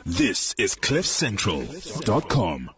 This is CliffCentral.com.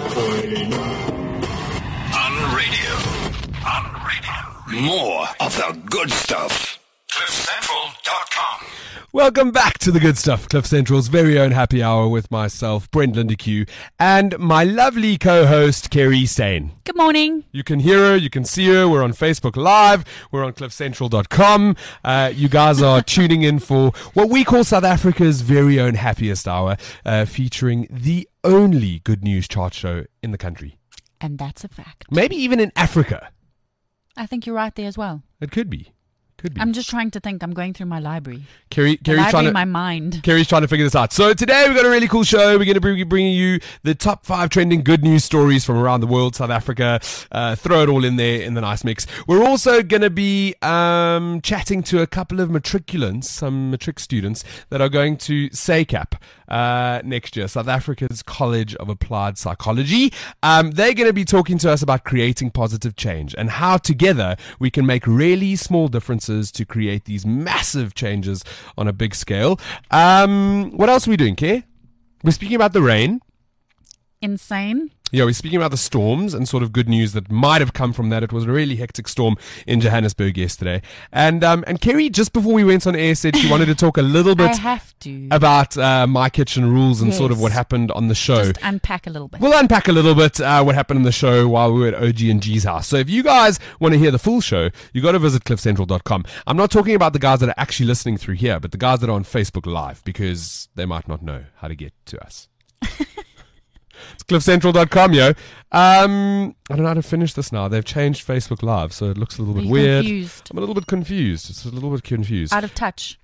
On radio. More of the good stuff. CliffCentral.com. Welcome back to the good stuff, Cliff Central's very own happy hour with myself, Brendan DeQ, and my lovely co-host, Kerry Stain. Good morning. You can hear her, you can see her. We're on Facebook Live. We're on CliffCentral.com. You guys are tuning in for what we call South Africa's very own happiest hour, featuring the only good news chart show in the country. And that's a fact. Maybe even in Africa. I think you're right there as well. It could be. Could be. I'm just trying to think. I'm going through my library. Kerry's library in my mind. Kerry's trying to figure this out. So today we've got a really cool show. We're going to be bringing you the top 5 trending good news stories from around the world, South Africa. Throw it all in there in the nice mix. We're also going to be chatting to a couple of matriculants, some matric students that are going to SACAP next year, South Africa's College of Applied Psychology. They're going to be talking to us about creating positive change and how together we can make really small differences to create these massive changes on a big scale. What else are we doing, Kay? We're speaking about the rain. Insane. Yeah, we're speaking about the storms and sort of good news that might have come from that. It was a really hectic storm in Johannesburg yesterday. And Kerry, just before we went on air, said she wanted to talk a little bit about My Kitchen Rules and sort of what happened on the show. Just unpack a little bit. We'll unpack a little bit what happened on the show while we were at OG&G's house. So if you guys want to hear the full show, you got to visit CliffCentral.com. I'm not talking about the guys that are actually listening through here, but the guys that are on Facebook Live, because they might not know how to get to us. It's CliffCentral.com, yo. I don't know how to finish this now. They've changed Facebook Live, so it looks a little bit weird. Confused? I'm a little bit confused. It's a little bit confused. Out of touch.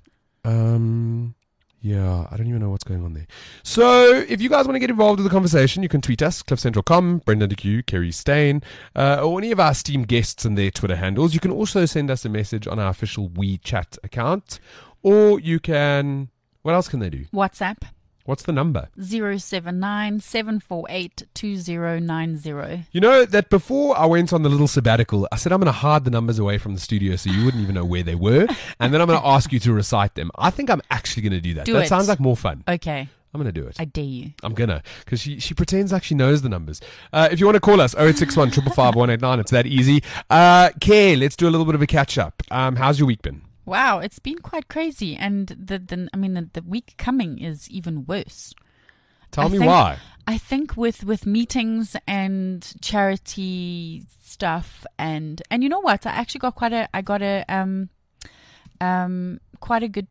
Yeah, I don't even know what's going on there. So, if you guys want to get involved with the conversation, you can tweet us, CliffCentral.com, Brendan DeQ, Kerry Stain, or any of our esteemed guests and their Twitter handles. You can also send us a message on our official WeChat account, or you can... What else can they do? WhatsApp. What's the number? 079-748-2090. You know that before I went on the little sabbatical, I said I'm going to hide the numbers away from the studio so you wouldn't even know where they were. And then I'm going to ask you to recite them. I think I'm actually going to do that. That sounds like more fun. Okay. I'm going to do it. I dare you. I'm going to. Because she pretends like she knows the numbers. If you want to call us, 0861 555 189. It's that easy. Kay, let's do a little bit of a catch up. How's your week been? Wow, it's been quite crazy, and the week coming is even worse. Tell me why. I think with meetings and charity stuff, and you know what? I actually got quite a good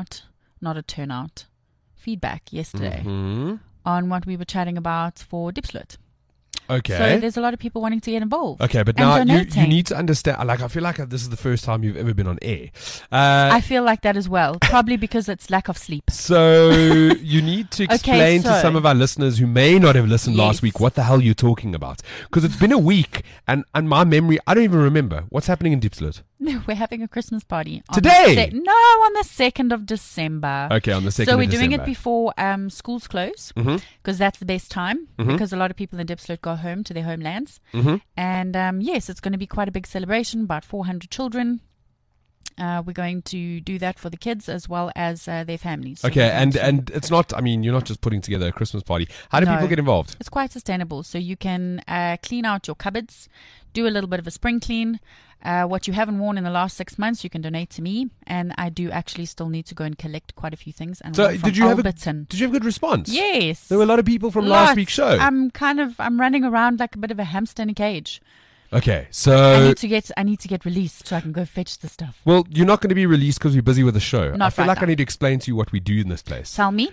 feedback yesterday on what we were chatting about for Dipslit. Okay. So there's a lot of people wanting to get involved. Okay, but now you need to understand, like, I feel like this is the first time you've ever been on air. I feel like that as well, probably because it's lack of sleep. So you need to explain to some of our listeners who may not have listened last week what the hell you're talking about. Because it's been a week, and my memory, I don't even remember. What's happening in Dipslit? No, we're having a Christmas party. Today? On the 2nd of December. Okay, on the 2nd of December. So we're doing it before schools close, because that's the best time, because a lot of people in Dipslit go home to their homelands. And yes, it's going to be quite a big celebration, about 400 children. We're going to do that for the kids as well as their families. So okay, and it's not, I mean, you're not just putting together a Christmas party. How do people get involved? It's quite sustainable. So you can clean out your cupboards, do a little bit of a spring clean. What you haven't worn in the last 6 months, you can donate to me, and I do actually still need to go and collect quite a few things. And so did you have a good response? Yes, there were a lot of people from last week's show. I'm running around like a bit of a hamster in a cage. Okay, so I need to get released so I can go fetch the stuff. Well, you're not going to be released because we're busy with the show. I feel like now. I need to explain to you what we do in this place. Tell me.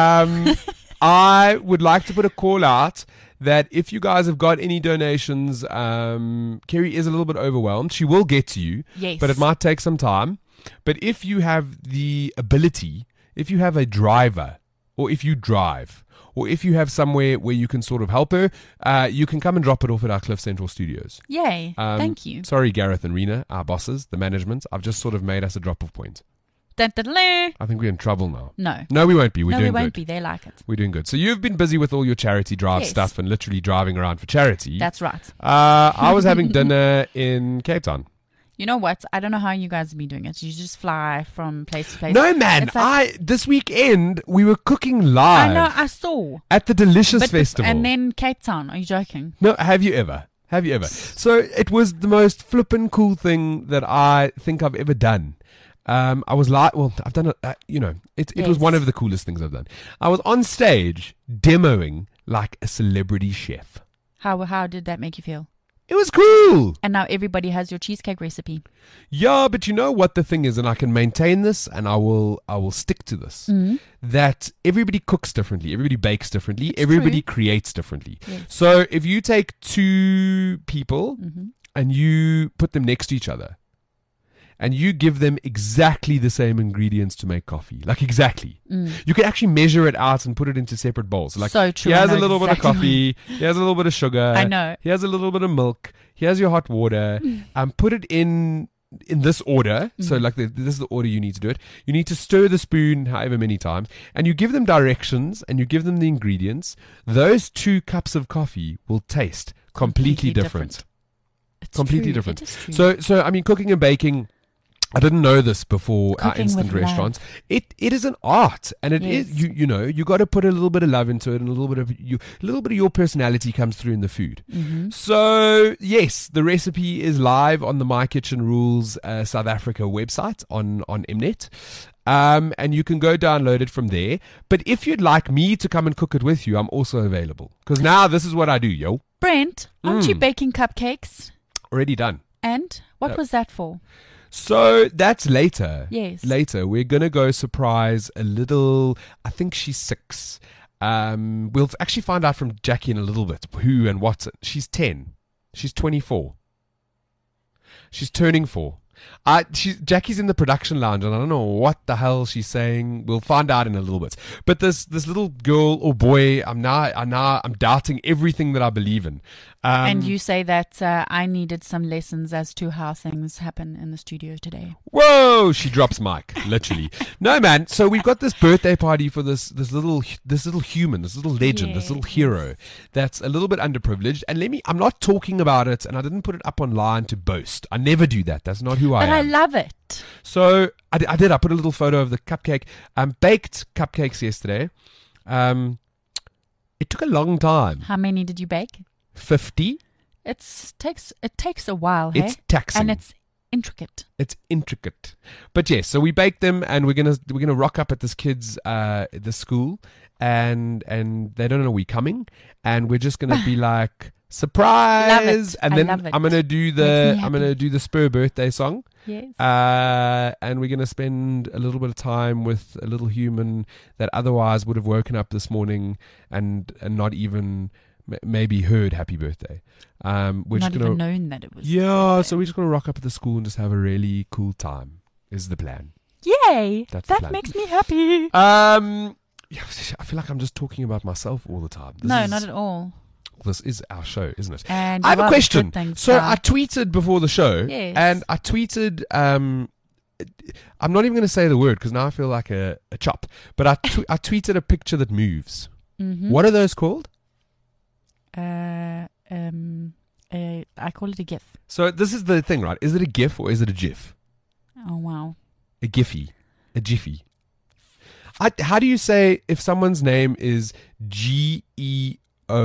I would like to put a call out that if you guys have got any donations, Kerry is a little bit overwhelmed. She will get to you, but it might take some time. But if you have the ability, if you have a driver, or if you drive, or if you have somewhere where you can sort of help her, you can come and drop it off at our Cliff Central studios. Yay. Thank you. Sorry, Gareth and Rena, our bosses, the management. I've just sort of made us a drop-off point. I think we're in trouble now. No, we won't be. We won't be. They like it. We're doing good. So you've been busy with all your charity drive stuff and literally driving around for charity. That's right. I was having dinner in Cape Town. You know what? I don't know how you guys have been doing it. You just fly from place to place. No, man. It's like- This weekend we were cooking live I know. I saw. at the Delicious But Festival. and then Cape Town. Are you joking? No, have you ever? Have you ever? So it was the most flippin' cool thing that I think I've ever done. I was like, well, I've done it, it was Yes. one of the coolest things I've done. I was on stage demoing like a celebrity chef. How did that make you feel? It was cool. And now everybody has your cheesecake recipe. Yeah, but you know what the thing is, and I can maintain this, and I will stick to this. That everybody cooks differently, everybody bakes differently, everybody creates differently. Yes. So if you take two people and you put them next to each other, and you give them exactly the same ingredients to make coffee, like exactly, you can actually measure it out and put it into separate bowls. Like, So true. Here's I a know little bit of exactly coffee. Here's a little bit of sugar. I know. Here's a little bit of milk. Here's your hot water. Put it in this order. So like this is the order you need to do it. You need to stir the spoon however many times, and you give them directions and you give them the ingredients. Those 2 cups of coffee will taste completely different. It's Completely true. different. It is true. So I mean, cooking and baking. I didn't know this before Cooking instant with love. restaurants. It is an art, and it is Yes. you got to put a little bit of love into it, and a little bit of your personality comes through in the food. So yes, the recipe is live on the My Kitchen Rules South Africa website on Mnet. And you can go download it from there. But if you'd like me to come and cook it with you, I'm also available. Because now this is what I do, yo. Brent, aren't you baking cupcakes? Already done. And what was that for? So that's later. Yes. Later. We're going to go surprise a little, I think she's 6. We'll actually find out from Jackie in a little bit who and what. She's 10. She's 24. She's turning 4. Jackie's in the production lounge, and I don't know what the hell she's saying. We'll find out in a little bit. But this little girl or boy, I'm doubting everything that I believe in. And you say that I needed some lessons as to how things happen in the studio today. Whoa! She drops mic, literally. No, man. So we've got this birthday party for this little human, this little legend, this little hero that's a little bit underprivileged. And I'm not talking about it, and I didn't put it up online to boast. I never do that. That's not who I am. But I love it. So I did. I put a little photo of the cupcake. Baked cupcakes yesterday. It took a long time. How many did you bake? 50. It takes a while, hey? It's taxing. And it's intricate. It's intricate. But yes, so we baked them, and we're gonna rock up at this kid's the school, and they don't know we're coming, and we're just gonna be like surprise, and then love it. I'm gonna do the Spur birthday song. Yes. And we're gonna spend a little bit of time with a little human that otherwise would have woken up this morning and not even maybe heard happy birthday. We're Not just gonna even known that it was. yeah, so we're just gonna rock up at the school and just have a really cool time. Is the plan. Yay! That's the That plan. makes me happy. Yeah, I feel like I'm just talking about myself all the time. Not at all. This is our show, isn't it? And I have a well, question. good things So are- I tweeted before the show, Yes. and I tweeted. I'm not even going to say the word because now I feel like a chop. But I tweeted a picture that moves. Mhm. What are those called? I call it a GIF. So this is the thing, right? Is it a GIF or is it a GIF? Oh wow. A Giphy, a Jiffy. How do you say if someone's name is GEORGE?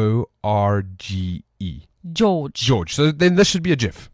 George. George. So then this should be a GIF.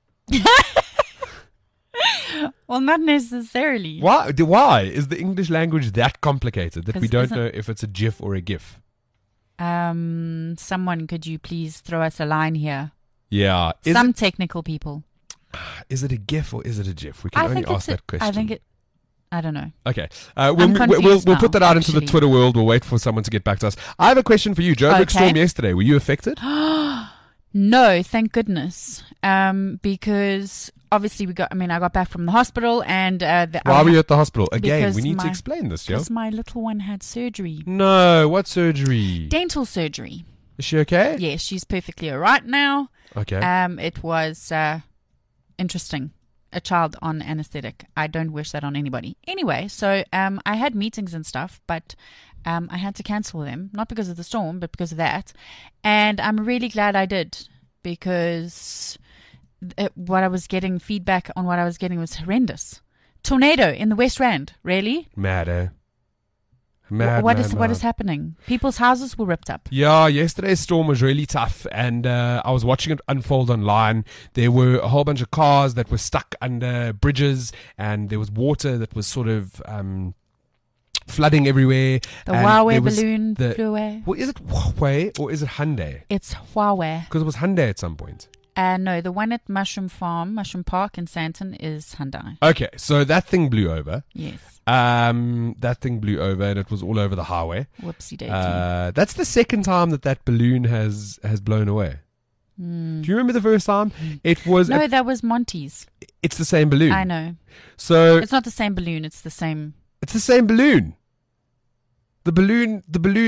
Well, not necessarily. Why? Why is the English language that complicated that we 'Cause don't isn't- know if it's a GIF or a GIF? Someone, could you please throw us a line here? Yeah. Some technical people. Is it a GIF or is it a GIF? We can only ask that question. I don't know. Okay. I'm We'll confused put now, that out into the actually. Twitter world. We'll wait for someone to get back to us. I have a question for you. Joburg Okay. storm yesterday. Were you affected? No, thank goodness. Because obviously I got back from the hospital and Why were you at the hospital? Again, because we need to my- explain this, yo. because my little one had surgery. No, what surgery? Dental surgery. Is she okay? Yes, she's perfectly all right now. Okay. It was interesting. A child on anesthetic. I don't wish that on anybody. Anyway, so I had meetings and stuff, but I had to cancel them, not because of the storm, but because of that. And I'm really glad I did, because what I was getting, feedback on what I was getting was horrendous. Tornado in the West Rand. Really? Mad, eh? Mad, What mad, is what mad. is happening? People's houses were ripped up. Yeah, yesterday's storm was really tough, and I was watching it unfold online. There were a whole bunch of cars that were stuck under bridges, and there was water that was sort of flooding everywhere. The and Huawei there was balloon the- flew away. Well, is it Huawei or is it Hyundai? It's Huawei. Because it was Hyundai at some point. No, the one at Mushroom Park in Sandton is Hyundai. Okay, so that thing blew over. Yes. That thing blew over, and it was all over the highway. Whoopsie daisy. That's the second time that balloon has blown away. Do you remember the first time? It was. No, that was Monty's. It's the same balloon. I know. So It's not the same balloon. It's the same. it's the same balloon. The balloon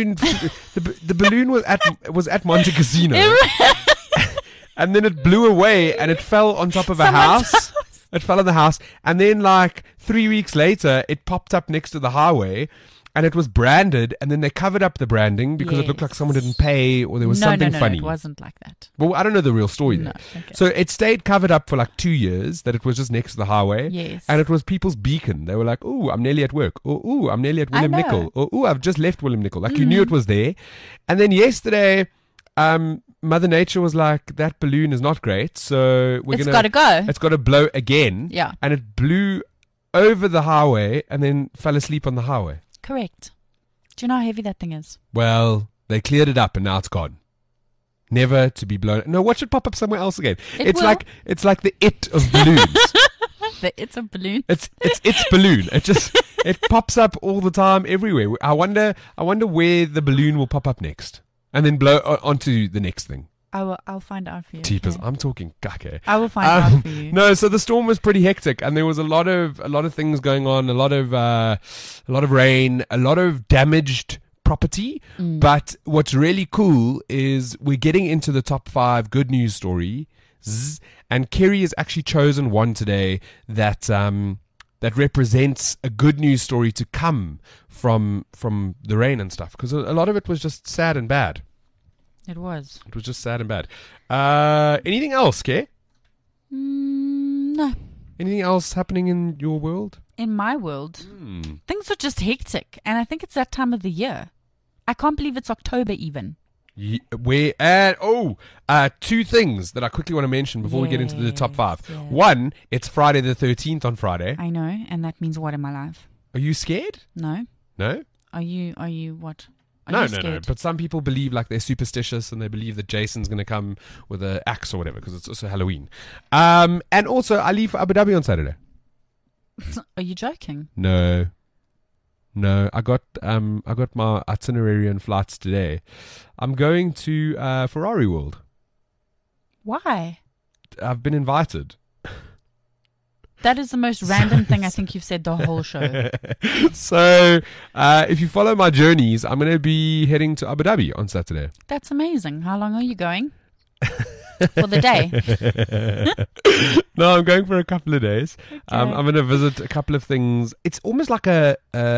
was at Monte Casino, and then it blew away and it fell on top of a house. It fell on the house, and then like 3 weeks later, it popped up next to the highway, and it was branded, and then they covered up the branding because it looked like someone didn't pay or there was something funny. No, it wasn't like that. Well, I don't know the real story there. No, okay. So it stayed covered up for like 2 years, that it was just next to the highway. Yes. And it was people's beacon. They were like, "Ooh, I'm nearly at work." Or, "Ooh, I'm nearly at William know. Nicol." Or, "Ooh, I've just left William Nicol." Like you knew it was there. And then yesterday, Mother Nature was like, "That balloon is not great, so It's got to go. It's got to blow again." Yeah. And it blew over the highway and then fell asleep on the highway. Correct. Do you know how heavy that thing is? Well, they cleared it up and now it's gone. Never to be blown. No, watch it pop up somewhere else again. It will. It's like the it of balloons. It's a balloon. It's balloon. It pops up all the time everywhere. I wonder where the balloon will pop up next, and then blow onto the next thing. I'll find out for you. Jeepers, okay? I'm talking kake. I will find out for you. No, so the storm was pretty hectic, and there was a lot of things going on. A lot of rain, a lot of damaged property. But what's really cool is we're getting into the top 5 good news stories, and Kerry has actually chosen one today that that represents a good news story to come from the rain and stuff, because a lot of it was just sad and bad. It was. It was just sad and bad. Anything else, Kay? No. Anything else happening in your world? In my world, things are just hectic, and I think it's that time of the year. I can't believe it's October even. Two things that I quickly want to mention before we get into the top 5. Yes. One, it's Friday the 13th on Friday. I know, and that means what in my life? Are you scared? No. No? Are you what? Are No. you scared? But some people believe like they're superstitious and they believe that Jason's going to come with an axe or whatever because it's also Halloween. And also, I leave for Abu Dhabi on Saturday. Are you joking? No, I got my itinerary and flights today. I'm going to Ferrari World. Why? I've been invited. That is the most random thing I think you've said the whole show. So, if you follow my journeys, I'm going to be heading to Abu Dhabi on Saturday. That's amazing. How long are you going? For the day? No, I'm going for a couple of days. Okay. I'm going to visit a couple of things. It's almost like I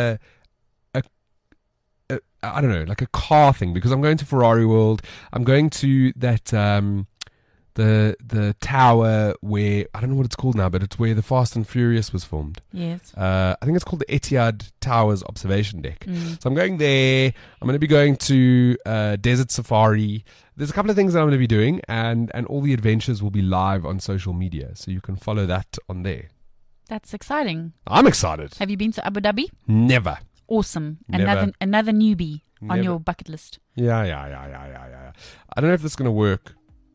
don't know, like a car thing, because I'm going to Ferrari World. I'm going to that the tower where, I don't know what it's called now, but it's where the Fast and Furious was filmed. Yes. I think it's called the Etihad Towers Observation Deck. So I'm going there. I'm going to be going to Desert Safari. There's a couple of things that I'm going to be doing, and all the adventures will be live on social media, so you can follow that on there. That's exciting. I'm excited. Have you been to Abu Dhabi? Never. Awesome. Never. Another newbie on Never. your bucket list. Yeah. I don't know if this is going to work.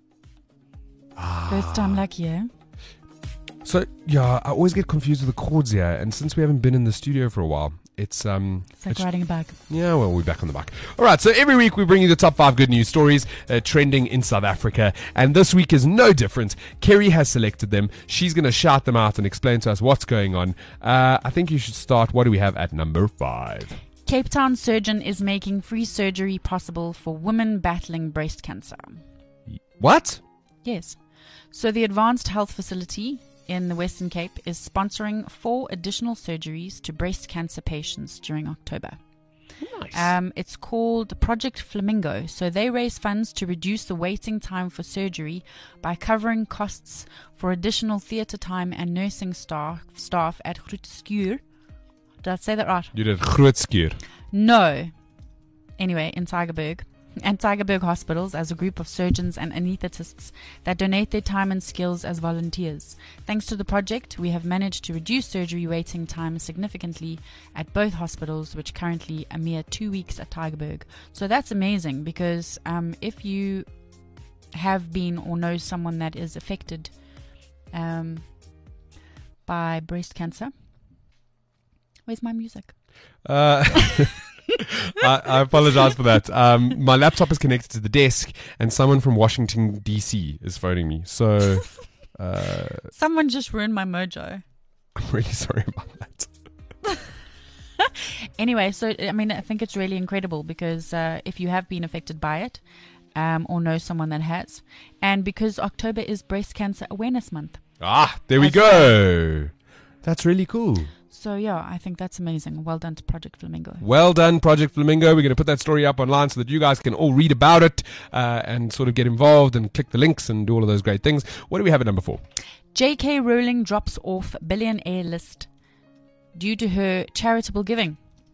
First time lucky, eh? So, yeah, I always get confused with the chords here, and since we haven't been in the studio for a while, it's It's like riding a bike. yeah, well, we're back on the bike. All right, so every week we bring you the top 5 good news stories trending in South Africa, and this week is no different. Kerry has selected them. She's going to shout them out and explain to us what's going on. I think you should start. What do we have at number 5? Cape Town surgeon is making free surgery possible for women battling breast cancer. What? Yes. So the Advanced Health Facility in the Western Cape is sponsoring 4 additional surgeries to breast cancer patients during October. Nice. It's called Project Flamingo. So they raise funds to reduce the waiting time for surgery by covering costs for additional theatre time and nursing staff at Groot Schuur. Did I say that right? You did Groot Schuur. No. Anyway, in Tygerberg. And Tygerberg Hospitals as a group of surgeons and anaesthetists that donate their time and skills as volunteers. Thanks to the project, we have managed to reduce surgery waiting time significantly at both hospitals, which currently a mere 2 weeks at Tygerberg. So that's amazing because if you have been or know someone that is affected by breast cancer, where's my music? I apologize for that. My laptop is connected to the desk, and someone from Washington, D.C. is phoning me. So, Someone just ruined my mojo. I'm really sorry about that. Anyway, so I mean, I think it's really incredible because if you have been affected by it or know someone that has, and because October is Breast Cancer Awareness Month. There we go. That's really cool. So, yeah, I think that's amazing. Well done to Project Flamingo. Well done, Project Flamingo. We're going to put that story up online so that you guys can all read about it and sort of get involved and click the links and do all of those great things. What do we have at number 4? J.K. Rowling drops off billionaire list due to her charitable giving.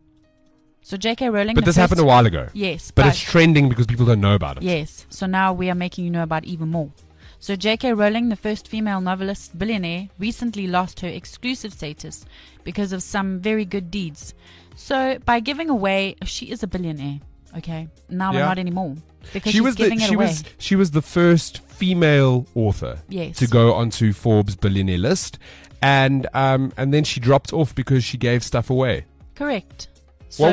So, J.K. Rowling... But this happened a while ago. Yes. But it's trending because people don't know about it. Yes. So now we are making you know about even more. So J.K. Rowling, the first female novelist billionaire, recently lost her exclusive status because of some very good deeds. So by giving away, she is a billionaire, okay? Now we're not anymore because she's giving it away. She was the first female author to go onto Forbes billionaire list, and then she dropped off because she gave stuff away. Correct. So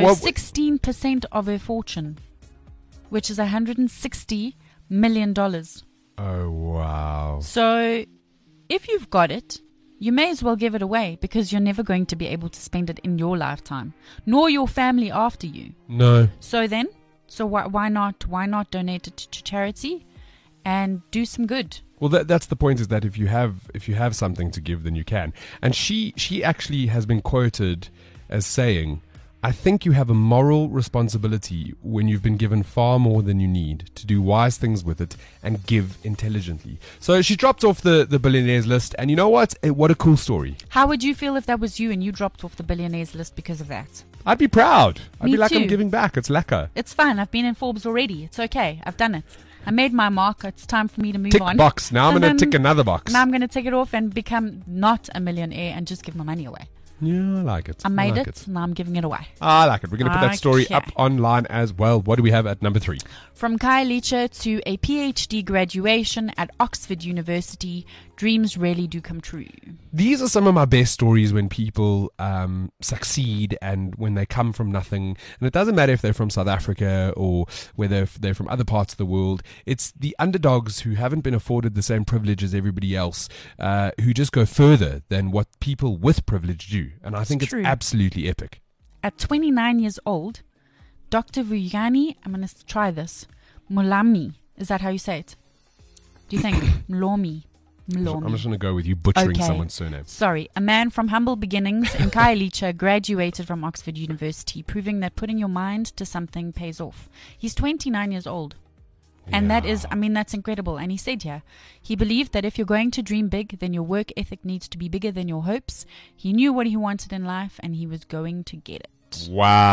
16% of her fortune, which is $160 million. Oh, wow. So, if you've got it, you may as well give it away because you're never going to be able to spend it in your lifetime, nor your family after you. No. So why not donate it to charity and do some good? Well, that's the point, is that if you have something to give, then you can. And she actually has been quoted as saying, I think you have a moral responsibility when you've been given far more than you need to do wise things with it and give intelligently. So she dropped off the billionaires list, and you know what? What a cool story. How would you feel if that was you and you dropped off the billionaires list because of that? I'd be proud. I'd be like, too. I'm giving back. It's lekker. It's fine. I've been in Forbes already. It's okay. I've done it. I made my mark. It's time for me to move Tick on. box. Now I'm going to tick another box. Now I'm going to tick it off and become not a millionaire and just give my money away. Yeah, I like it. I made it. Now I'm giving it away. I like it. We're going to put that story up online as well. What do we have at number 3? From Khayelitsha to a PhD graduation at Oxford University, dreams really do come true. These are some of my best stories when people succeed and when they come from nothing. And it doesn't matter if they're from South Africa or whether they're from other parts of the world. It's the underdogs who haven't been afforded the same privilege as everybody else, who just go further than what people with privilege do. And I think it's absolutely epic. At 29 years old, Dr. Vuyani, I'm going to try this, Mulami, is that how you say it? Do you think? Mlomi. I'm just going to go with you butchering someone's surname. Sorry. A man from humble beginnings in Khayelitsha graduated from Oxford University, proving that putting your mind to something pays off. He's 29 years old. And that is, that's incredible. And he said here, he believed that if you're going to dream big, then your work ethic needs to be bigger than your hopes. He knew what he wanted in life, and he was going to get it.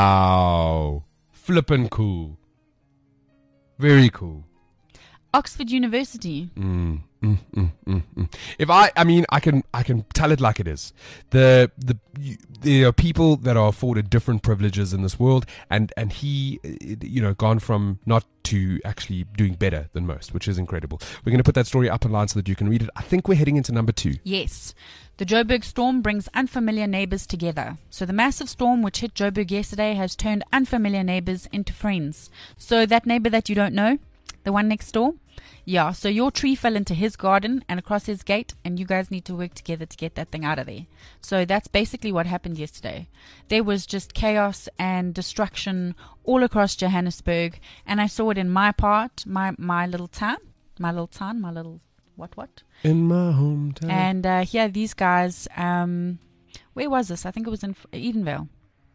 Wow. Flippin' cool. Very cool. Oxford University. If I can tell it like it is. There are people that are afforded different privileges in this world, and he, gone from not to actually doing better than most, which is incredible. We're going to put that story up online so that you can read it. I think we're heading into number 2. Yes. The Joburg storm brings unfamiliar neighbors together. So the massive storm which hit Joburg yesterday has turned unfamiliar neighbors into friends. So that neighbor that you don't know, the one next door, yeah, so your tree fell into his garden and across his gate, and you guys need to work together to get that thing out of there. So that's basically what happened yesterday. There was just chaos and destruction all across Johannesburg, and I saw it in my part, my little town, my little what? In my hometown. And here these guys, where was this? I think it was in Edenvale.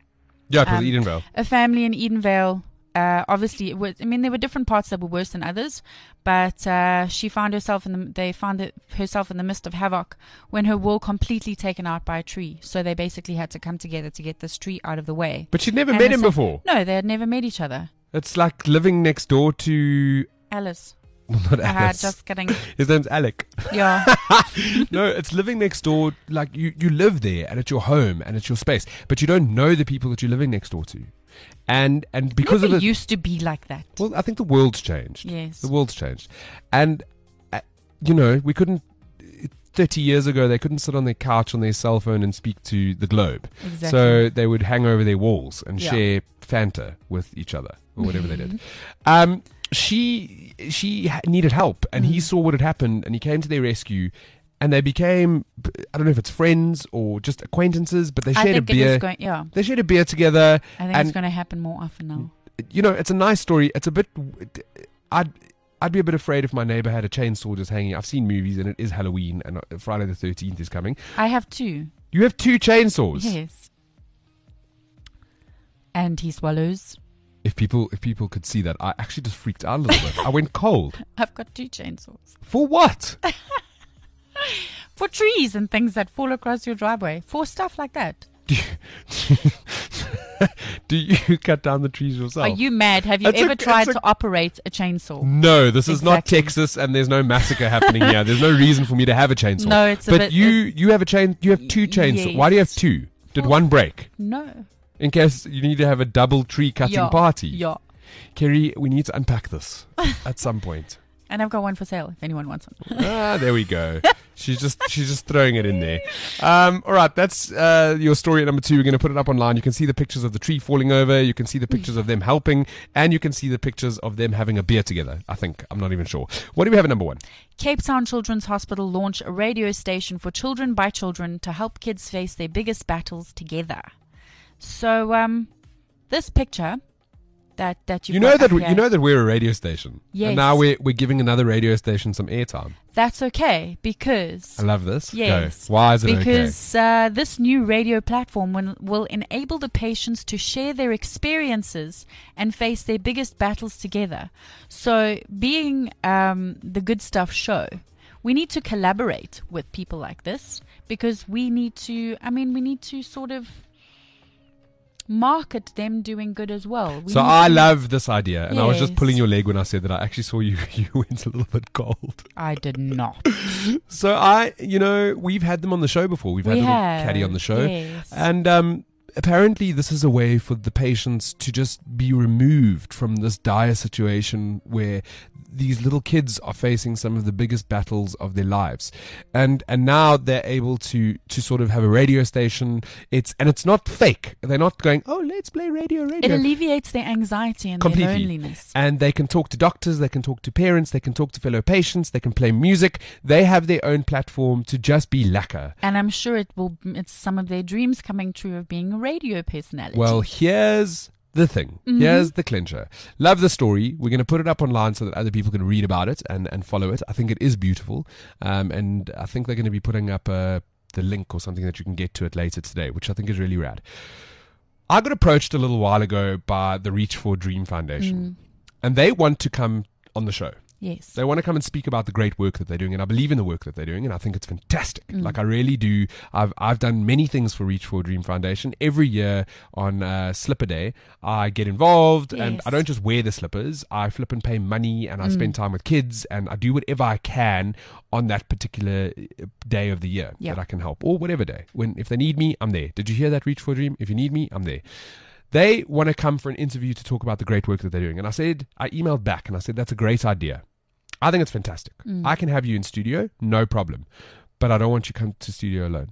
Yeah, it was Edenvale. A family in Edenvale. Obviously, it was, I mean, there were different parts that were worse than others, but she found herself herself in the midst of havoc when her wall completely taken out by a tree. So they basically had to come together to get this tree out of the way. But she'd never met him before. No, they had never met each other. It's like living next door to Alice. Not Alice. Just kidding. His name's Alec. Yeah. No, it's living next door. Like you live there and it's your home and it's your space, but you don't know the people that you're living next door to. And because Never of it, used to be like that. well, I think the world's changed. Yes. The world's changed. And, we couldn't, 30 years ago, they couldn't sit on their couch on their cell phone and speak to the globe. Exactly. So they would hang over their walls and Yeah. share Fanta with each other or whatever they did. She needed help, and he saw what had happened, and he came to their rescue, and they became, I don't know if it's friends or just acquaintantances, but they shared a beer. They shared a beer together. I think it's going to happen more often now. It's a nice story. It's a bit. I'd be a bit afraid if my neighbor had a chainsaw just hanging. I've seen movies, and it is Halloween, and Friday the 13th is coming. I have 2. You have 2 chainsaws. Yes. And he swallows. If people could see that, I actually just freaked out a little bit. I went cold. I've got 2 chainsaws. For what? For trees and things that fall across your driveway. For stuff like that. Do you cut down the trees yourself? Are you mad? Have you ever tried to operate a chainsaw? No, this is not Exactly. Texas, and there's no massacre happening here. There's no reason for me to have a chainsaw. No, it's a but bit- you have a chain. You have 2 chainsaws. Yes. Why do you have 2? Did one break? No. In case you need to have a double tree cutting party. Yeah. Kerry, we need to unpack this at some point. And I've got one for sale if anyone wants one. There we go. She's just throwing it in there. All right, that's your story number 2. We're going to put it up online. You can see the pictures of the tree falling over. You can see the pictures of them helping, and you can see the pictures of them having a beer together. I think. I'm not even sure. What do we have at number 1? Cape Town Children's Hospital launch a radio station for children by children to help kids face their biggest battles together. So, this picture that You know that we're a radio station. Yes. And now we're giving another radio station some airtime. That's okay because I love this. Yes. Go. Why is it because this new radio platform will enable the patients to share their experiences and face their biggest battles together. So, being the Good Stuff show, we need to collaborate with people like this because we need to sort of market them doing good as well. So I love this idea, and I was just Yes. pulling your leg when I said that. I actually saw you went a little bit cold. I did not. So we've had them on the show before. We've had little Caddy on the show. Yes. And apparently this is a way for the patients to just be removed from this dire situation where these little kids are facing some of the biggest battles of their lives. And now they're able to sort of have a radio station. It's not fake. They're not going, oh, let's play radio. It alleviates their anxiety and Completely. their loneliness. And they can talk to doctors, they can talk to parents, they can talk to fellow patients, they can play music. They have their own platform to just be lacquer. And I'm sure it's some of their dreams coming true of being a radio personality. Well, here's the thing. Here's the clincher. Love the story. We're going to put it up online so that other people can read about it and follow it. I think it is beautiful. And I think they're going to be putting up the link or something that you can get to it later today, which I think is really rad. I got approached a little while ago by the Reach for a Dream Foundation, and they want to come on the show. yes. They want to come and speak about the great work that they're doing, and I believe in the work that they're doing, and I think it's fantastic. Like, I really do. I've done many things for Reach for a Dream Foundation. Every year on Slipper Day, I get involved, and Yes. I don't just wear the slippers. I flip and pay money, and I spend time with kids, and I do whatever I can on that particular day of the year Yeah. that I can help, or whatever day. If they need me, I'm there. Did you hear that, Reach for a Dream? If you need me, I'm there. They want to come for an interview to talk about the great work that they're doing. And I emailed back and I said, that's a great idea. I think it's fantastic. I can have you in studio, no problem. But I don't want you to come to studio alone.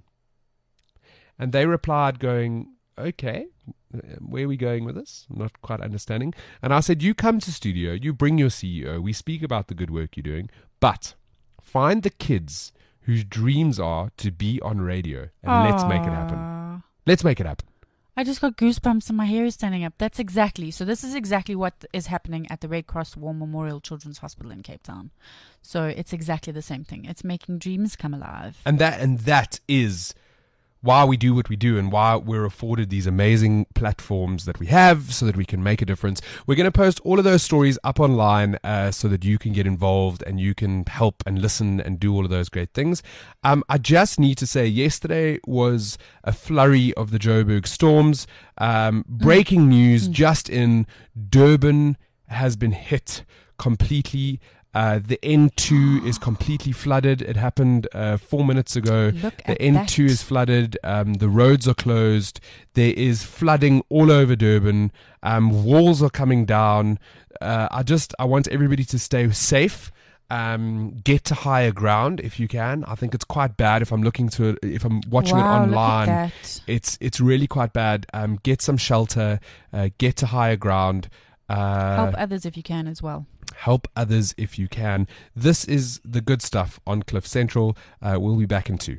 And they replied going, okay, where are we going with this? I'm not quite understanding. And I said, you come to studio, you bring your CEO, we speak about the good work you're doing, but find the kids whose dreams are to be on radio and let's make it happen. Let's make it happen. I just got goosebumps and my hair is standing up. So this is exactly what is happening at the Red Cross War Memorial Children's Hospital in Cape Town. So it's exactly the same thing. It's making dreams come alive. And that is why we do what we do and why we're afforded these amazing platforms that we have so that we can make a difference. We're going to post all of those stories up online so that you can get involved and you can help and listen and do all of those great things. I just need to say, yesterday was a flurry of the Joburg storms. Breaking news just in: Durban has been hit completely. The N2 is completely flooded. It happened 4 minutes ago. The N2 is flooded. The roads are closed. There is flooding all over Durban. Walls are coming down. I want everybody to stay safe. Get to higher ground if you can. I think it's quite bad if I'm watching it online. It's really quite bad. Get some shelter. Get to higher ground. Help others if you can as well. Help others if you can. This is the good stuff on Cliff Central. We'll be back in 2.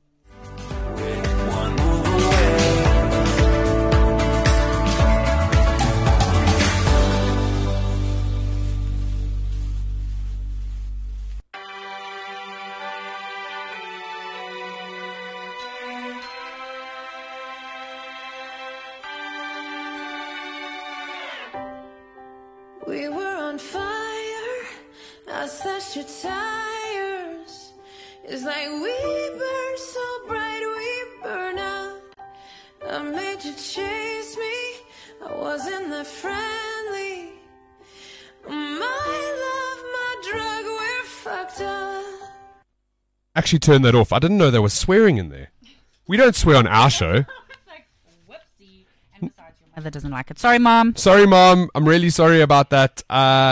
We were on fire. I slashed your tires. It's like we burn so bright, we burn out. I made you chase me. I wasn't that friendly. My love, my drug, we're fucked up. Actually, turn that off. I didn't know there was swearing in there. We don't swear on our show. Mother doesn't like it. Sorry, Mom. Sorry, Mom. I'm really sorry about that.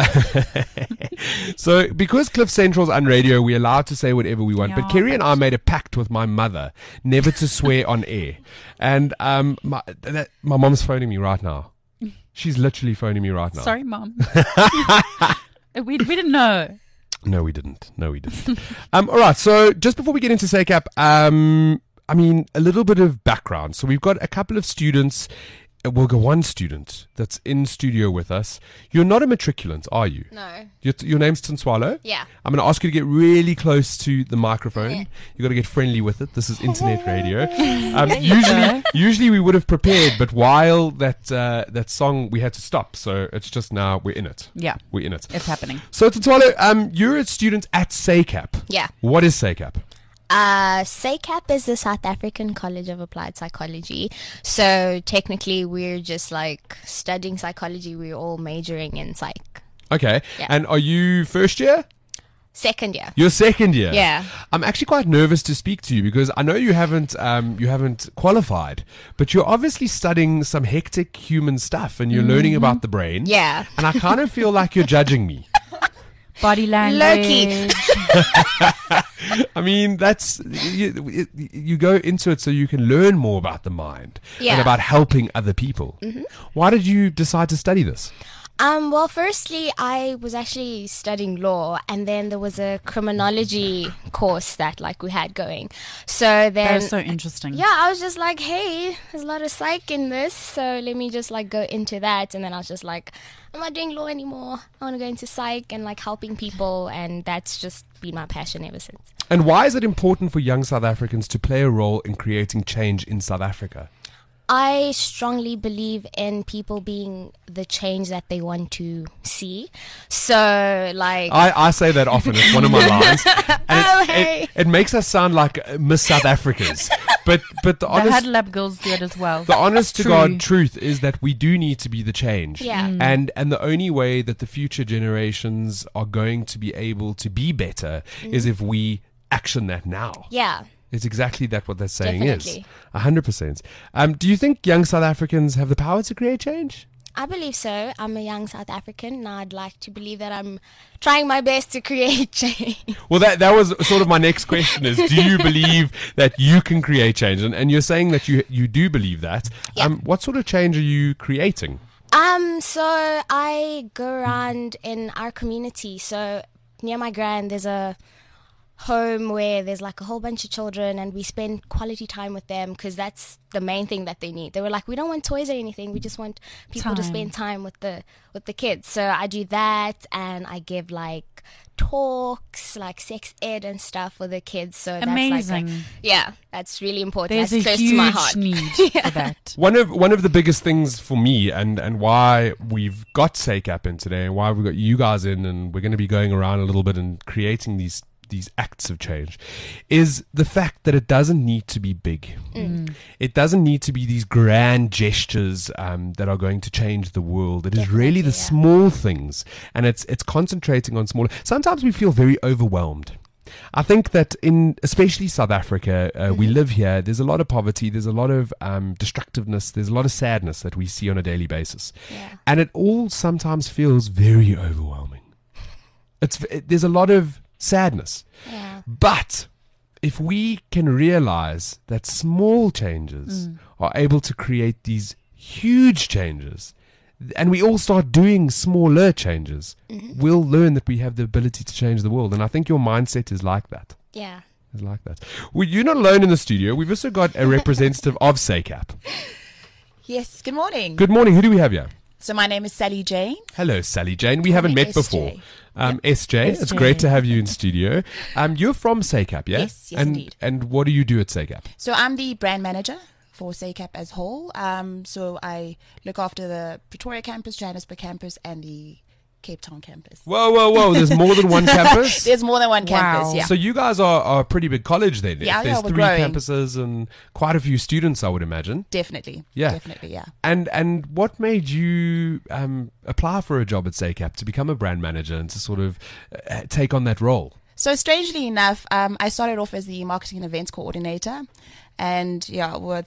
So, because Cliff Central's on radio, we're allowed to say whatever we want. But Kerry and I made a pact with my mother never to swear on air. And my mom's phoning me right now. She's literally phoning me right now. Sorry, Mom. we didn't know. No, we didn't. All right. So, just before we get into SACAP, a little bit of background. So, we've got a couple of students. We'll go one student that's in studio with us. You're not a matriculant, are you? No. Your name's Tinswalo? Yeah. I'm going to ask you to get really close to the microphone. Yeah. You've got to get friendly with it. This is internet radio. Usually we would have prepared, but while that song, we had to stop. So it's just now we're in it. Yeah. We're in it. It's happening. So Tinswalo, you're a student at SACAP. Yeah. What is SACAP? SACAP is the South African College of Applied Psychology. So technically we're just like studying psychology. We're all majoring in psych. Okay. Yeah. And are you first year? Second year. You're second year. Yeah. I'm actually quite nervous to speak to you because I know you haven't qualified, but you're obviously studying some hectic human stuff and you're learning about the brain. Yeah. And I kind of feel like you're judging me. Body language. Low-key. I mean, that's you go into it so you can learn more about the mind and about helping other people. Mm-hmm. Why did you decide to study this? Well, firstly, I was actually studying law, and then there was a criminology course that we had going. So then that was so interesting. Yeah, I was just like, hey, there's a lot of psych in this, so let me just go into that. And then I was just like, I'm not doing law anymore. I want to go into psych and helping people, and that's just been my passion ever since. And why is it important for young South Africans to play a role in creating change in South Africa? I strongly believe in people being the change that they want to see. So, I say that often. It's one of my lines. And it makes us sound like Miss South Africans. But the honest... The Huddle Up girls do it as well. The honest to God truth is that we do need to be the change. Yeah. And the only way that the future generations are going to be able to be better is if we action that now. Yeah. It's exactly what they're saying Definitely. is. 100%. Do you think young South Africans have the power to create change? I believe so. I'm a young South African, and I'd like to believe that I'm trying my best to create change. Well, that was sort of my next question is, do you believe that you can create change? And you're saying that you do believe that. Yeah. What sort of change are you creating? So I go around in our community. So near my grand, there's a home where there's a whole bunch of children, and we spend quality time with them because that's the main thing that they need. They were like, we don't want toys or anything, we just want people to spend time with the kids. So I do that, and I give talks, like sex ed and stuff for the kids. So Amazing. That's really important. There's That's a close to my huge heart. need for that. One of the biggest things for me and why we've got SACAP in today and why we've got you guys in, and we're going to be going around a little bit and creating these acts of change, is the fact that it doesn't need to be big. It doesn't need to be these grand gestures that are going to change the world. It is really the small things, and it's concentrating on smaller. Sometimes we feel very overwhelmed. I think that in especially South Africa, we live here, there's a lot of poverty, there's a lot of destructiveness, there's a lot of sadness that we see on a daily basis. And it all sometimes feels very overwhelming. There's a lot of sadness. But if we can realize that small changes are able to create these huge changes, and we all start doing smaller changes, we'll learn that we have the ability to change the world. And I think your mindset is like that. Yeah. It's like that. Well, you're not alone in the studio. We've also got a representative of SACAP. Yes, good morning. Good morning. Who do we have here? So my name is Sally Jane. Hello, Sally Jane. We haven't met before. SJ, it's great to have you in studio. You're from SACAP, yeah? Yes, indeed. And what do you do at SACAP? So I'm the brand manager for SACAP as whole. So I look after the Pretoria campus, Johannesburg campus, and the Cape Town campus. Whoa. There's more than one campus? There's more than one campus, yeah. So you guys are a pretty big college then. Yeah, There's we're 3 growing. campuses and quite a few students, I would imagine. Definitely. Yeah. Definitely, yeah. And what made you apply for a job at SACAP to become a brand manager and to sort of take on that role? So strangely enough, I started off as the marketing and events coordinator, and with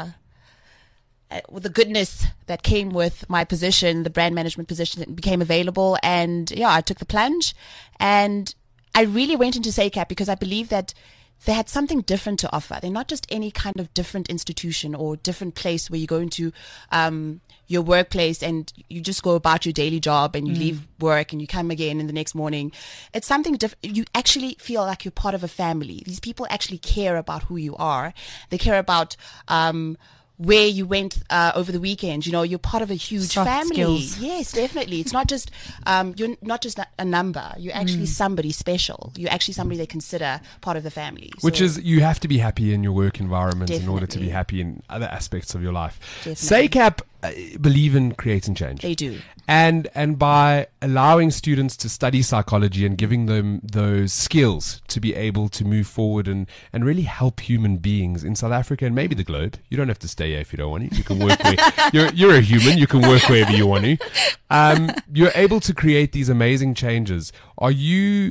the goodness that came with my position, the brand management position that became available, and I took the plunge, and I really went into SACAP because I believe that they had something different to offer. They're not just any kind of different institution or different place where you go into your workplace and you just go about your daily job and you leave work and you come again in the next morning. It's something different. You actually feel like you're part of a family. These people actually care about who you are. They care about where you went over the weekend. You're part of a huge Soft family. skills. Yes, definitely. It's not just you're not just a number. You're actually somebody special. You're actually somebody they consider part of the family. Which is, you have to be happy in your work environment in order to be Definitely. happy in other aspects of your life. Definitely. SACAP believe in creating change. They do. And by allowing students to study psychology and giving them those skills to be able to move forward and really help human beings in South Africa and maybe the globe. You don't have to stay here if you don't want to. You can work where you're a human. You can work wherever you want to. You're able to create these amazing changes. You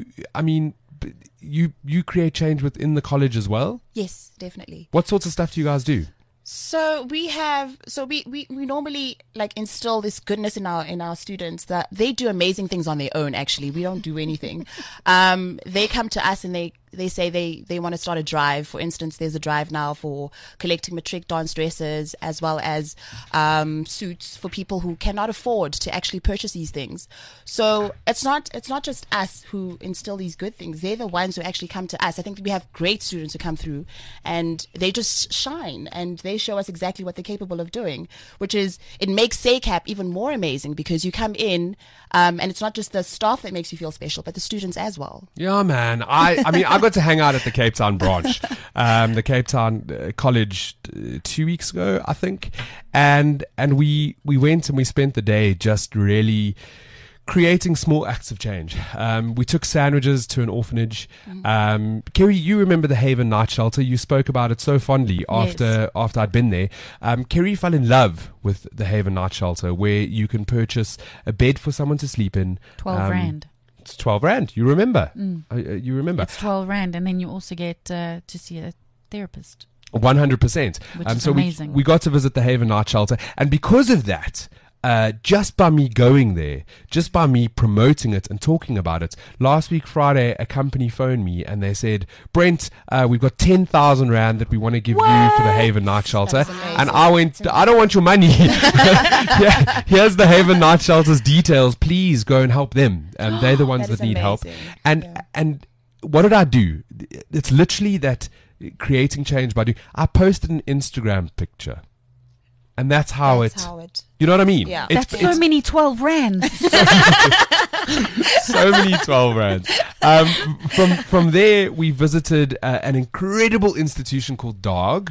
create change within the college as well? Yes, definitely. What sorts of stuff do you guys do? So we normally instill this goodness in our students that they do amazing things on their own. Actually, we don't do anything. They come to us and they say they want to start a drive. For instance, there's a drive now for collecting matric dance dresses as well as suits for people who cannot afford to actually purchase these things. So it's not just us who instill these good things. They're the ones who actually come to us. I think we have great students who come through and they just shine and they show us exactly what they're capable of doing, which is, it makes SACAP even more amazing because you come in and it's not just the staff that makes you feel special, but the students as well. Yeah, man. I mean, I got to hang out at the Cape Town branch, the Cape Town College 2 weeks ago, I think. And we went and we spent the day just really creating small acts of change. We took sandwiches to an orphanage. Kerry, you remember the Haven Night Shelter? You spoke about it so fondly after I'd been there. Kerry fell in love with the Haven Night Shelter, where you can purchase a bed for someone to sleep in. 12 Rand. It's 12 Rand. You remember? You remember? It's 12 Rand, and then you also get to see a therapist. 100%. Which is so amazing. we got to visit the Haven Night Shelter, and because of that, just by me going there, just by me promoting it and talking about it, last week Friday a company phoned me and they said, Brent, we've got 10,000 Rand that we want to give you for the Haven Night Shelter. And I went, I don't want your money. Here's the Haven Night Shelter's details. Please go and help them. They're the ones that need help. And what did I do? It's literally that, creating change by doing. I posted an Instagram picture. And that's how it. You know what I mean? Yeah. That's so many 12 Rands. So many 12 rands. From there, we visited an incredible institution called DARG,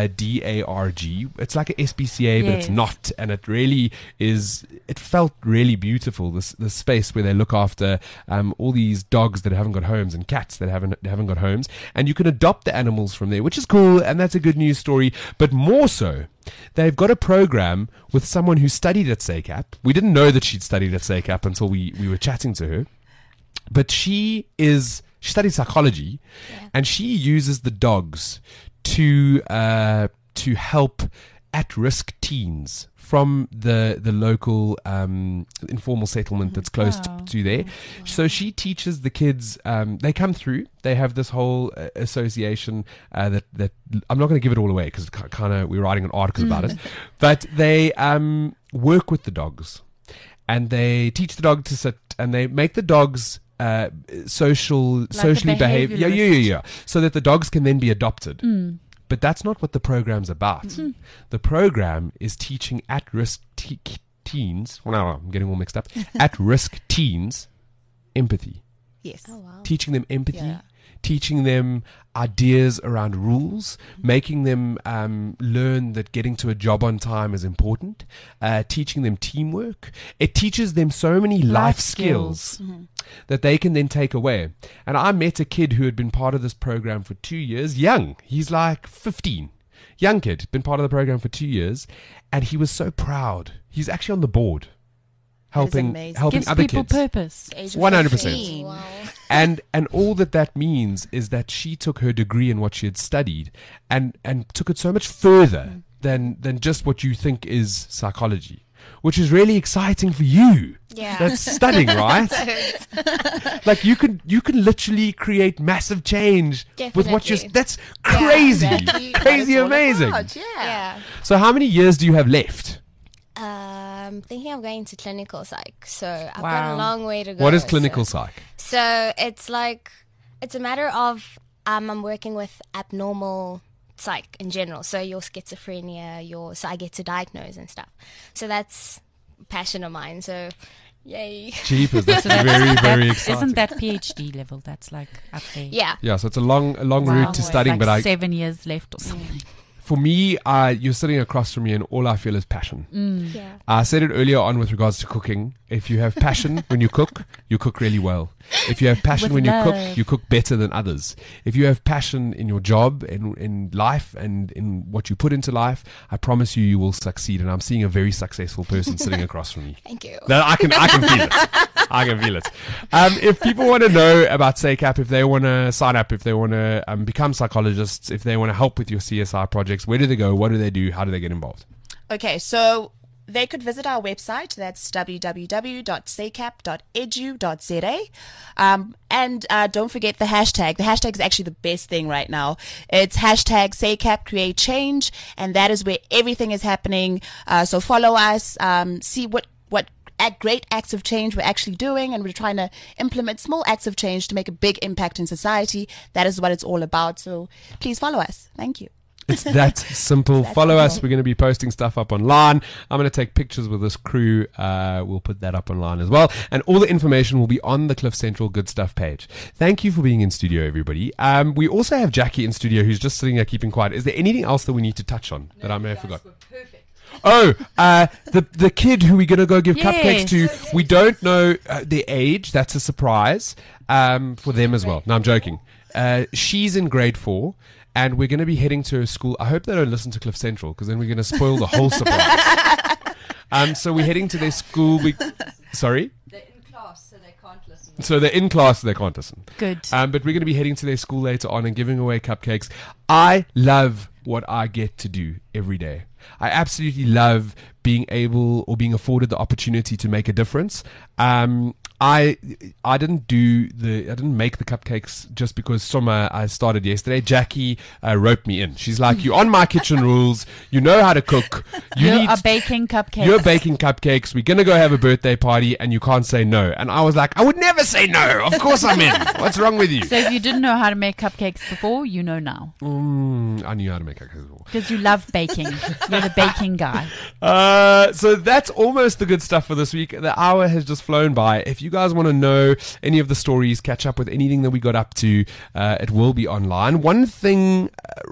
D-A-R-G. It's like a SPCA, but it's Yes. not. And it really is, it felt really beautiful, this space where they look after all these dogs that haven't got homes and cats that haven't got homes. And you can adopt the animals from there, which is cool. And that's a good news story. But more so, they've got a program with someone who studied at SACAP. We didn't know that she'd studied at SACAP until we were chatting to her. But she studied psychology, and she uses the dogs to help at-risk teens from the local informal settlement that's close to there. So she teaches the kids. They come through. They have this whole association that I'm not going to give it all away because kind of we're writing an article about it. But they work with the dogs, and they teach the dog to sit, and they make the dogs socially behave. Yeah. So that the dogs can then be adopted. But that's not what the program's about. The program is teaching at-risk teens. Well, no, I'm getting all mixed up. At-risk teens empathy. Yes. Oh, wow. Teaching them empathy. Yeah. Teaching them ideas around rules, making them learn that getting to a job on time is important, teaching them teamwork. It teaches them so many life skills that they can then take away. And I met a kid who had been part of this program for 2 years, young. He's like 15. Young kid, been part of the program for 2 years, and he was so proud. He's actually on the board, helping amazing. Gives other people kids. purpose. Age of 100%. 15. Wow. And all that means is that she took her degree in what she had studied and took it so much further than just what you think is psychology, which is really exciting for you. Yeah. That's studying, right? Like you can literally create massive change with what you're. Definitely. That's crazy, Exactly. crazy, That's all amazing. about, yeah. Yeah. So how many years do you have left? Thinking of going to clinical psych, so I've got Wow. a long way to go. What is clinical psych? So it's a matter of I'm working with abnormal psych in general. So your schizophrenia, so I get to diagnose and stuff. So that's passion of mine. So yay. Jeepers, that's So that's- very, very that- exciting. Isn't that PhD level? That's like up there. Yeah. Yeah, so it's a long route to It's studying, like but I 7 years left or something. for me, you're sitting across from me, and all I feel is passion. Yeah. I said it earlier on with regards to cooking. If you have passion when you cook really well. If you have passion With when you love. cook better than others. If you have passion in your job, in life, and in what you put into life, I promise you will succeed. And I'm seeing a very successful person sitting across from me. Thank you. That I can feel it. I can feel it. If people want to know about SACAP, if they want to sign up, if they want to become psychologists, if they want to help with your CSI projects, where do they go? What do they do? How do they get involved? Okay, so they could visit our website. That's www.sacap.edu.za. And don't forget the hashtag. The hashtag is actually the best thing right now. It's hashtag SACAP Create Change, and that is where everything is happening. So follow us, see what great acts of change we're actually doing, and we're trying to implement small acts of change to make a big impact in society. That is what it's all about. So please follow us. Thank you. It's that simple. Follow us. We're going to be posting stuff up online. I'm going to take pictures with this crew. We'll put that up online as well. And all the information will be on the Cliff Central Good Stuff page. Thank you for being in studio, everybody. We also have Jackie in studio who's just sitting there keeping quiet. Is there anything else that we need to touch on that I may have forgotten? Oh, the kid who we're going to go give cupcakes to, we don't know their age. That's a surprise for them as well. No, I'm joking. She's in grade 4. And we're going to be heading to her school. I hope they don't listen to Cliff Central, because then we're going to spoil the whole surprise. So we're heading to their school. Sorry? They're in class, so they can't listen. So they're in class, so they can't listen. Good. But we're going to be heading to their school later on and giving away cupcakes. I love what I get to do every day. I absolutely love being able or being afforded the opportunity to make a difference. I didn't make the cupcakes just because summer I started yesterday. Jackie roped me in. She's like, "You're on my kitchen rules. You know how to cook. You are baking cupcakes. You're baking cupcakes. We're gonna go have a birthday party, and you can't say no." And I was like, "I would never say no. Of course I'm in. What's wrong with you?" So if you didn't know how to make cupcakes before, you know now. I knew how to make cupcakes. Because you love baking. You're the baking guy. So that's almost the good stuff for this week. The hour has just flown by. If you guys want to know any of the stories, catch up with anything that we got up to, it will be online. One thing,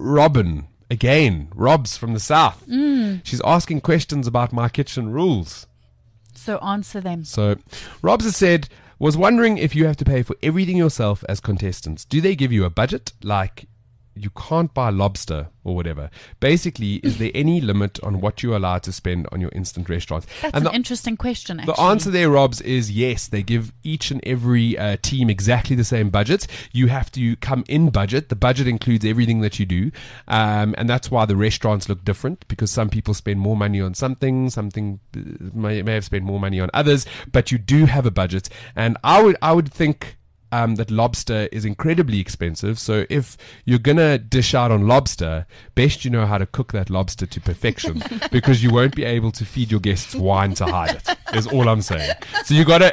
Rob's from the South. She's asking questions about My Kitchen rules. So answer them. So Robs has said, was wondering if you have to pay for everything yourself as contestants. Do they give you a budget? Like, you can't buy lobster or whatever. Basically, is there any limit on what you're allowed to spend on your instant restaurants? That's And an interesting question, actually. the answer there, Robs, is yes. They give each and every team exactly the same budget. You have to come in budget. The budget includes everything that you do. And that's why the restaurants look different, because some people spend more money on something may have spent more money on others, but you do have a budget. And I would think that lobster is incredibly expensive. So if you're gonna dish out on lobster, best you know how to cook that lobster to perfection, because you won't be able to feed your guests wine to hide it. Is all I'm saying. So you gotta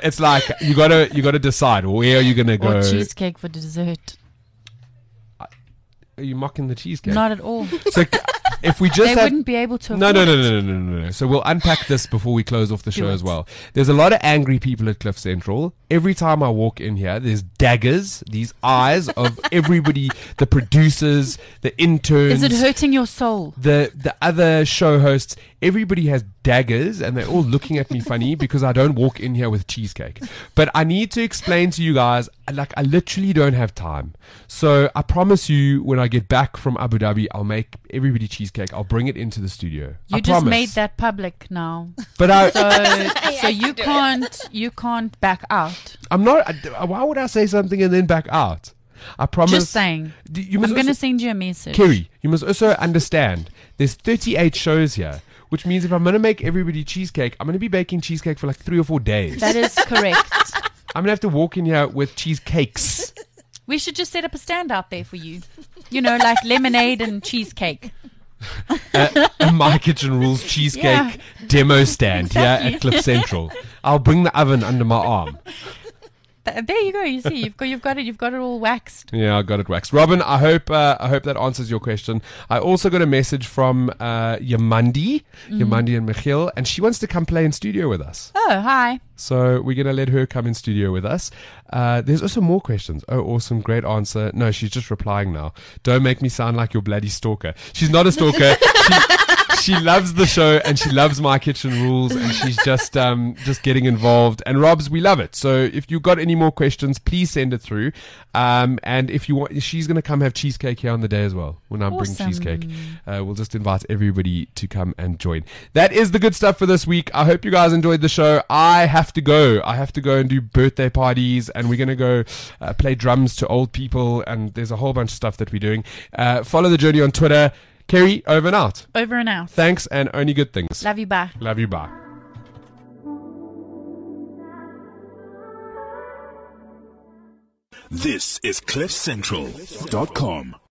decide where are you gonna go. Or cheesecake for dessert. Are you mocking the cheesecake? Not at all. So if we just They wouldn't be able to No. afford it. No. So we'll unpack this before we close off the show it. as well. There's a lot of angry people at Cliff Central. Every time I walk in here, there's daggers, these eyes of everybody, the producers, the interns. Is it hurting your soul? The other show hosts, everybody has daggers and they're all looking at me funny because I don't walk in here with cheesecake. But I need to explain to you guys, like, I literally don't have time. So I promise you, when I get back from Abu Dhabi, I'll make everybody cheesecake. I'll bring it into the studio. You I just promise. made that public now. But So you can't back out. I'm not. Why would I say something and then back out? I promise. Just saying. You must I'm going to also- send you a message. Kerry, you must also understand there's 38 shows here, which means if I'm going to make everybody cheesecake, I'm going to be baking cheesecake for like 3 or 4 days. That is correct. I'm going to have to walk in here with cheesecakes. We should just set up a stand out there for you. You know, like lemonade and cheesecake. A My Kitchen Rules cheesecake Yeah. demo stand here Exactly. at Cliff Central. I'll bring the oven under my arm. There you go. You see, you've got it all waxed. Yeah, I got it waxed. Robin, I hope that answers your question. I also got a message from Yamandi and Michiel, and she wants to come play in studio with us. Oh, hi. So we're going to let her come in studio with us. There's also more questions. Oh, awesome. Great answer. No, she's just replying now. Don't make me sound like your bloody stalker. She's not a stalker. She loves the show and she loves My Kitchen Rules, and she's just getting involved. And Robs, we love it. So if you've got any more questions, please send it through. And if you want, she's going to come have cheesecake here on the day as well. When I bring Awesome. cheesecake, we'll just invite everybody to come and join. That is the good stuff for this week. I hope you guys enjoyed the show. I have to go and do birthday parties, and we're going to go play drums to old people, and there's a whole bunch of stuff that we're doing. Follow the journey on Twitter. Kerry, over and out. Over and out. Thanks, and only good things. Love you. Bye. Love you. Bye. This is CliffCentral.com.